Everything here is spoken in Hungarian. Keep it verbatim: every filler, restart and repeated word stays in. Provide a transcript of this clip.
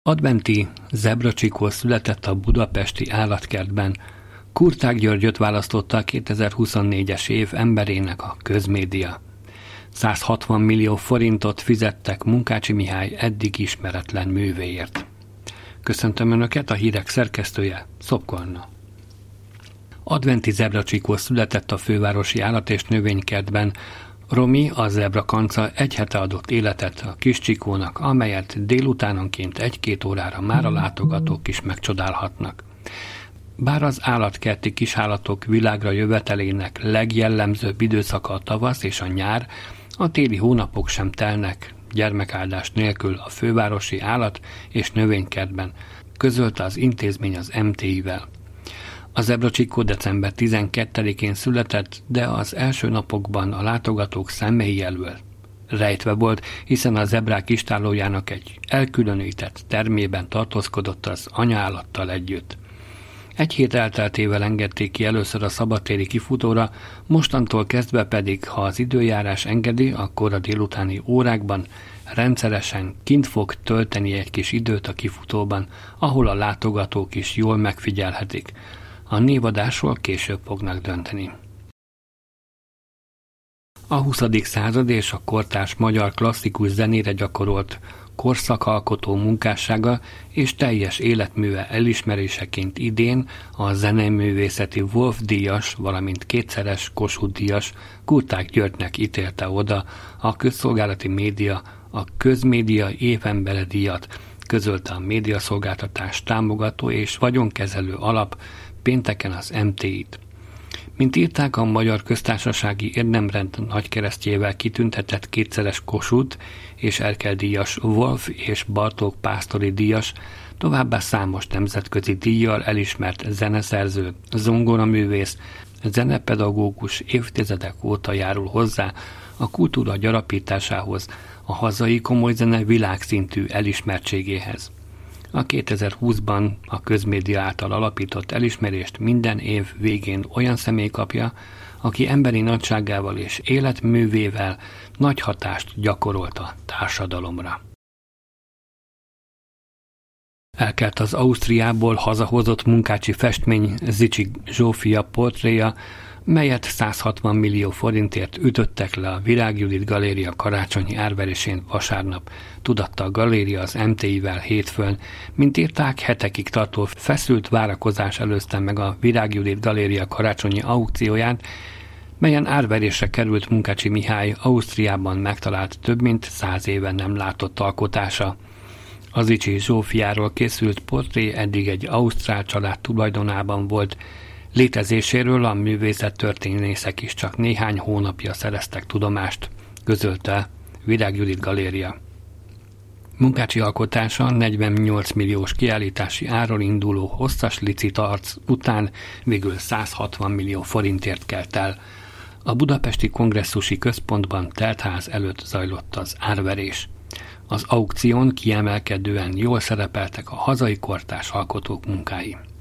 Adventi zebracsikó született a budapesti állatkertben. Kurták Györgyöt választotta a kétezer-huszonnégyes év emberének a közmédia. százhatvan millió forintot fizettek Munkácsi Mihály eddig ismeretlen művéért. Köszöntöm Önöket, a hírek szerkesztője, Szopko Anna. Adventi zebracsikó született a fővárosi állat- és növénykertben. Romi, a zebrakanca egy hete adott életet a kis csikónak, amelyet délutánonként egy-két órára már a látogatók is megcsodálhatnak. Bár az állatkerti kisállatok világra jövetelének legjellemzőbb időszaka a tavasz és a nyár, a téli hónapok sem telnek gyermekáldás nélkül a fővárosi állat- és növénykertben, közölte az intézmény az em té i-vel. A zebracsikó december tizenkettedikén született, de az első napokban a látogatók szemei elől rejtve volt, hiszen a zebrák istállójának egy elkülönített termében tartózkodott az anyaállattal együtt. Egy hét elteltével engedték ki először a szabadtéri kifutóra, mostantól kezdve pedig, ha az időjárás engedi, akkor a délutáni órákban rendszeresen kint fog tölteni egy kis időt a kifutóban, ahol a látogatók is jól megfigyelhetik. A névadásról később fognak dönteni. A huszadik század és a kortárs magyar klasszikus zenére gyakorolt korszakalkotó munkássága és teljes életműve elismeréseként idén a zeneművészeti Wolf-díjas, valamint kétszeres Kossuth-díjas Kurták Györgynek ítélte oda a közszolgálati média a közmédia évembere díjat, közölte a médiaszolgáltatás támogató és vagyonkezelő alap pénteken az em té i-t. Mint írták, a Magyar Köztársasági Érdemrend nagykeresztjével kitüntetett kétszeres Kossuth és Erkel-díjas Wolf és Bartók Pásztori díjas, továbbá számos nemzetközi díjjal elismert zeneszerző, zongoraművész, zenepedagógus évtizedek óta járul hozzá a kultúra gyarapításához, a hazai komoly zene világszintű elismertségéhez. A kétezer-húszban a közmédia által alapított elismerést minden év végén olyan személy kapja, aki emberi nagyságával és életművével nagy hatást gyakorolt a társadalomra. Elkelt az Ausztriából hazahozott Munkácsi festmény Zichy Zsófia portréja, melyet százhatvan millió forintért ütöttek le a Virág Judit Galéria karácsonyi árverésén vasárnap, tudatta a galéria az em té i-vel hétfőn. Mint írták, hetekig tartó feszült várakozás előzte meg a Virág Judit Galéria karácsonyi aukcióját, melyen árverésre került Munkácsi Mihály Ausztriában megtalált több mint száz éve nem látott alkotása. Az Zichy Zsófiáról készült portré eddig egy ausztrál család tulajdonában volt, létezéséről a művészettörténészek is csak néhány hónapja szereztek tudomást, közölte Virág Judit Galéria. Munkácsi alkotása negyvennyolc milliós kiállítási áron induló hosszas licitarc után végül százhatvan millió forintért kelt el. A Budapesti Kongresszusi Központban teltház előtt zajlott az árverés. Az aukción kiemelkedően jól szerepeltek a hazai kortárs alkotók munkái.